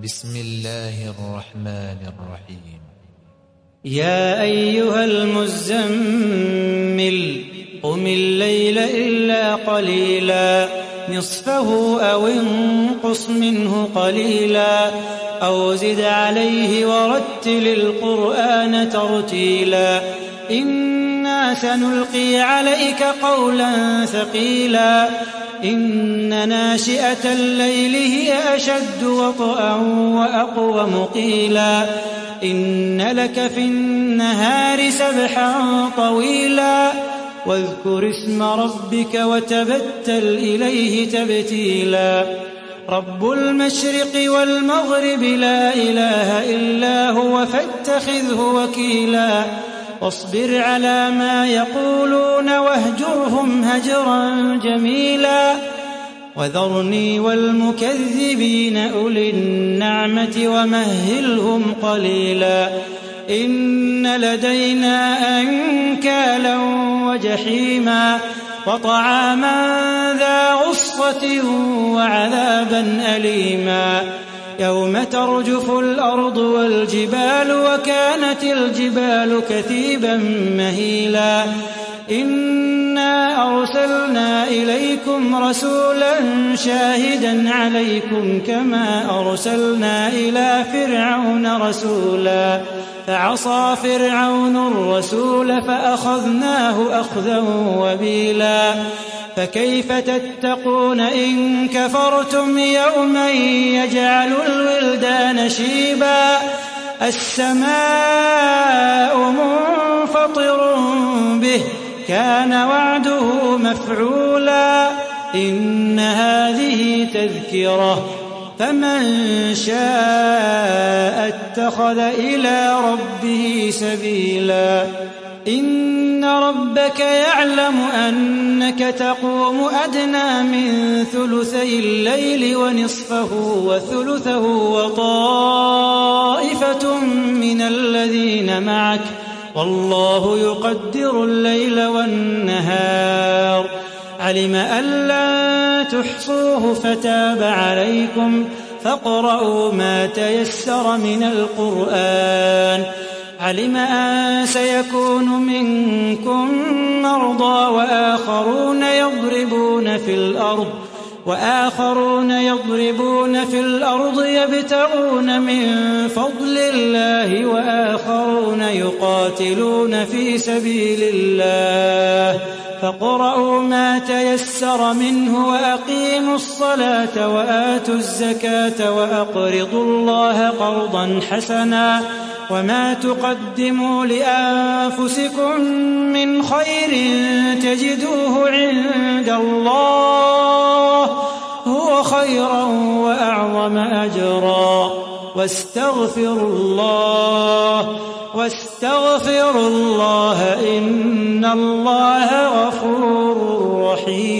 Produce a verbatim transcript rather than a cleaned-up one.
بسم الله الرحمن الرحيم. يا أيها المزمل قم الليل إلا قليلا نصفه أو انقص منه قليلا أو زد عليه ورتل القرآن ترتيلا إنا سنلقي عليك قولا ثقيلا إن ناشئة الليل هي أشد وطئا وأقوم قيلا إن لك في النهار سبحا طويلا واذكر اسم ربك وتبتل إليه تبتيلا رب المشرق والمغرب لا إله إلا هو فاتخذه وكيلا واصبر على ما يقولون واهجرهم هجرا جميلا وذرني والمكذبين أولي النعمة ومهلهم قليلا إن لدينا أنكالا وجحيما وطعاما ذا غصة وعذابا أليما يوم ترجف الأرض والجبال وكانت الجبال كثيبا مهيلا إنا أرسلنا إليكم رسولا شاهدا عليكم كما أرسلنا إلى فرعون رسولا فعصى فرعون الرسول فأخذناه أخذا وبيلا فكيف تتقون إن كفرتم يوما يجعل الولدان شيبا السماء منفطر به كان وعده مفعولا إن هذه تذكرة فمن شاء اتخذ إلى ربه سبيلا إن ربك يعلم أنك تقوم أدنى من ثلثي الليل ونصفه وثلثه وطائفة من الذين معك والله يقدر الليل والنهار علم أن لن تحصوه فتاب عليكم فاقرؤوا ما تيسر من القرآن علم أن سيكون منكم مرضى وآخرون يضربون في الأرض وآخرون يضربون في الأرض يبتغون من فضل الله وآخرون يقاتلون في سبيل الله فاقرؤوا ما تيسر منه وأقيموا الصلاة وآتوا الزكاة وأقرضوا الله قرضا حسنا وما تقدموا لأنفسكم من خير تجدوه عند الله هو خيرا وأعظم أجرا واستغفروا الله واستغفروا الله إن الله غفور رحيم.